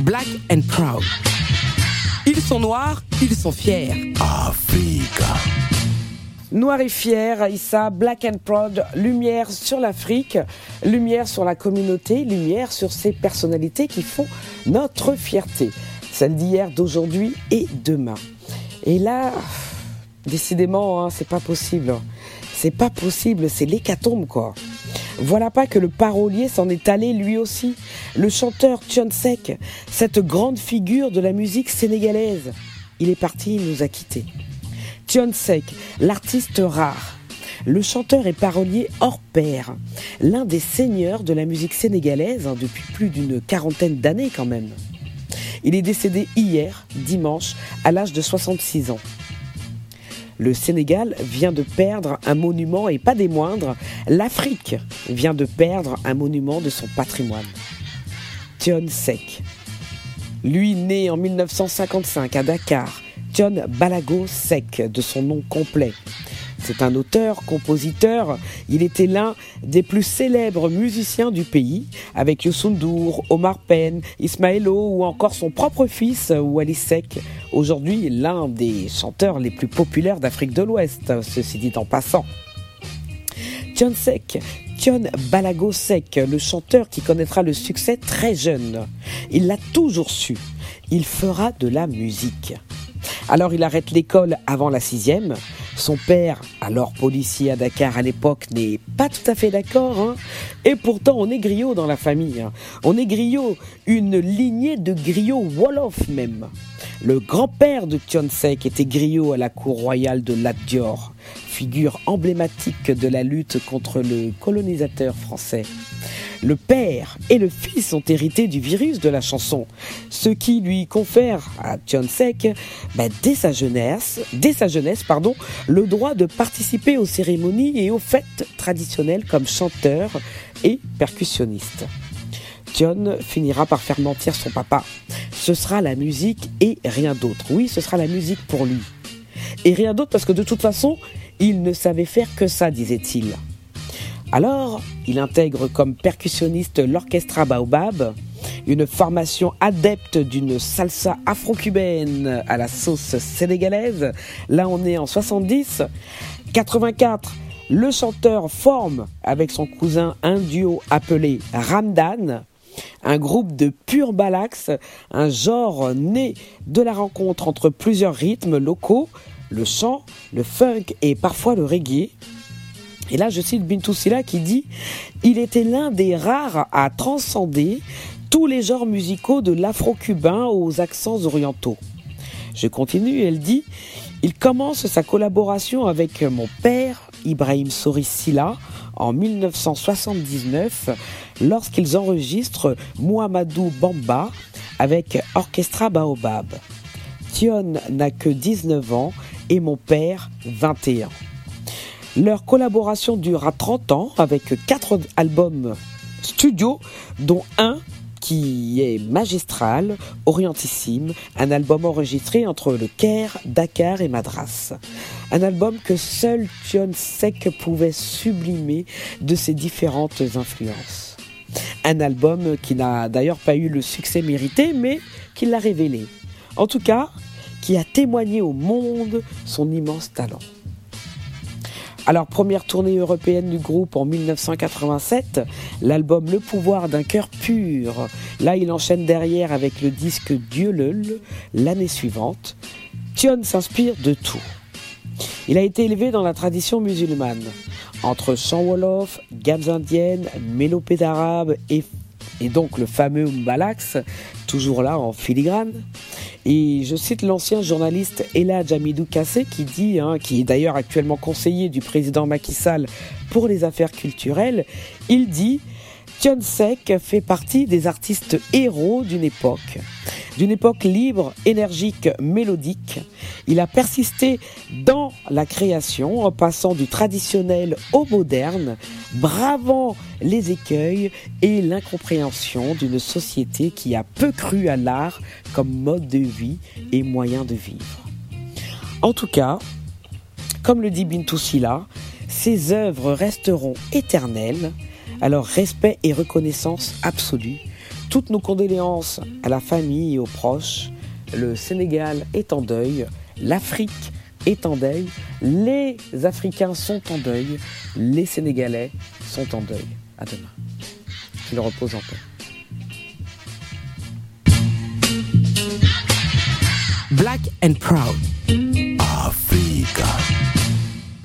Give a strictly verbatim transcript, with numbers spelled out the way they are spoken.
Black and Proud. Ils sont noirs, ils sont fiers. Africa. Noir et fier, Issa, Black and Proud, lumière sur l'Afrique, lumière sur la communauté, lumière sur ces personnalités qui font notre fierté. Celle d'hier, d'aujourd'hui et demain. Et là, décidément, hein, c'est pas possible. C'est pas possible, c'est l'hécatombe, quoi. Voilà pas que le parolier s'en est allé lui aussi. Le chanteur Thione Seck, cette grande figure de la musique sénégalaise. Il est parti, il nous a quittés. Thione Seck, l'artiste rare, le chanteur et parolier hors pair, l'un des seigneurs de la musique sénégalaise hein, depuis plus d'une quarantaine d'années quand même. Il est décédé hier, dimanche, à l'âge de soixante-six ans. Le Sénégal vient de perdre un monument et pas des moindres, l'Afrique vient de perdre un monument de son patrimoine. Thione Seck, lui né en mille neuf cent cinquante-cinq à Dakar, Thione Balago Seck, de son nom complet. C'est un auteur, compositeur, il était l'un des plus célèbres musiciens du pays, avec Youssou N'Dour, Omar Pène, Ismaëlo ou encore son propre fils, Wally Seck, aujourd'hui l'un des chanteurs les plus populaires d'Afrique de l'Ouest, ceci dit en passant. Thione Seck, Thione Balago Seck, le chanteur qui connaîtra le succès très jeune. Il l'a toujours su, il fera de la musique. Alors il arrête l'école avant la sixième. Son père, alors policier à Dakar à l'époque, n'est pas tout à fait d'accord. Hein, et pourtant on est griot dans la famille. Hein. On est griot, une lignée de griots Wolof même. Le grand-père de Thione Seck était griot à la cour royale de Lat Dior, figure emblématique de la lutte contre le colonisateur français. Le père et le fils ont hérité du virus de la chanson, ce qui lui confère à Thione Seck, bah, dès sa jeunesse, dès sa jeunesse pardon, le droit de participer aux cérémonies et aux fêtes traditionnelles comme chanteur et percussionniste. Thione finira par faire mentir son papa. Ce sera la musique et rien d'autre. Oui, ce sera la musique pour lui. Et rien d'autre parce que de toute façon, il ne savait faire que ça, disait-il. Alors, il intègre comme percussionniste l'Orchestra Baobab, une formation adepte d'une salsa afro-cubaine à la sauce sénégalaise. Là, on est en soixante-dix. quatre-vingt-quatre, le chanteur forme avec son cousin un duo appelé Ramdan, un groupe de pur balax, un genre né de la rencontre entre plusieurs rythmes locaux, le chant, le funk et parfois le reggae. Et là, je cite Bintou Sylla qui dit « Il était l'un des rares à transcender tous les genres musicaux de l'afro-cubain aux accents orientaux. » Je continue, elle dit « Il commence sa collaboration avec mon père, Ibrahim Sori Sylla, en mille neuf cent soixante-dix-neuf, lorsqu'ils enregistrent Mouhamadou Bamba avec Orchestra Baobab. Thione n'a que dix-neuf ans et mon père vingt et un. Leur collaboration durera trente ans avec quatre albums studio, dont un qui est magistral, orientissime, un album enregistré entre le Caire, Dakar et Madras. Un album que seul Thione Seck pouvait sublimer de ses différentes influences. Un album qui n'a d'ailleurs pas eu le succès mérité, mais qui l'a révélé. En tout cas, qui a témoigné au monde son immense talent. Alors, première tournée européenne du groupe en mille neuf cent quatre-vingt-sept, l'album Le pouvoir d'un cœur pur. Là, il enchaîne derrière avec le disque Dieu Leul l'année suivante. Thione s'inspire de tout. Il a été élevé dans la tradition musulmane, entre chants wolof, gammes indiennes, mélopées d'arabe et, et donc le fameux mbalax, toujours là en filigrane. Et je cite l'ancien journaliste Eladj Amidou Kassé qui dit, hein, qui est d'ailleurs actuellement conseiller du président Macky Sall pour les affaires culturelles, il dit « Thione Seck fait partie des artistes héros d'une époque, d'une époque libre, énergique, mélodique. Il a persisté dans la création en passant du traditionnel au moderne, bravant les écueils et l'incompréhension d'une société qui a peu cru à l'art comme mode de vie et moyen de vivre. » En tout cas, comme le dit Bintou Sylla, ses œuvres resteront éternelles. Alors respect et reconnaissance absolue Toutes nos condoléances à la famille et aux proches. Le Sénégal est en deuil, l'Afrique est en deuil, les Africains sont en deuil, les Sénégalais sont en deuil. À demain. Qu'il repose en paix. Black and Proud. Africa.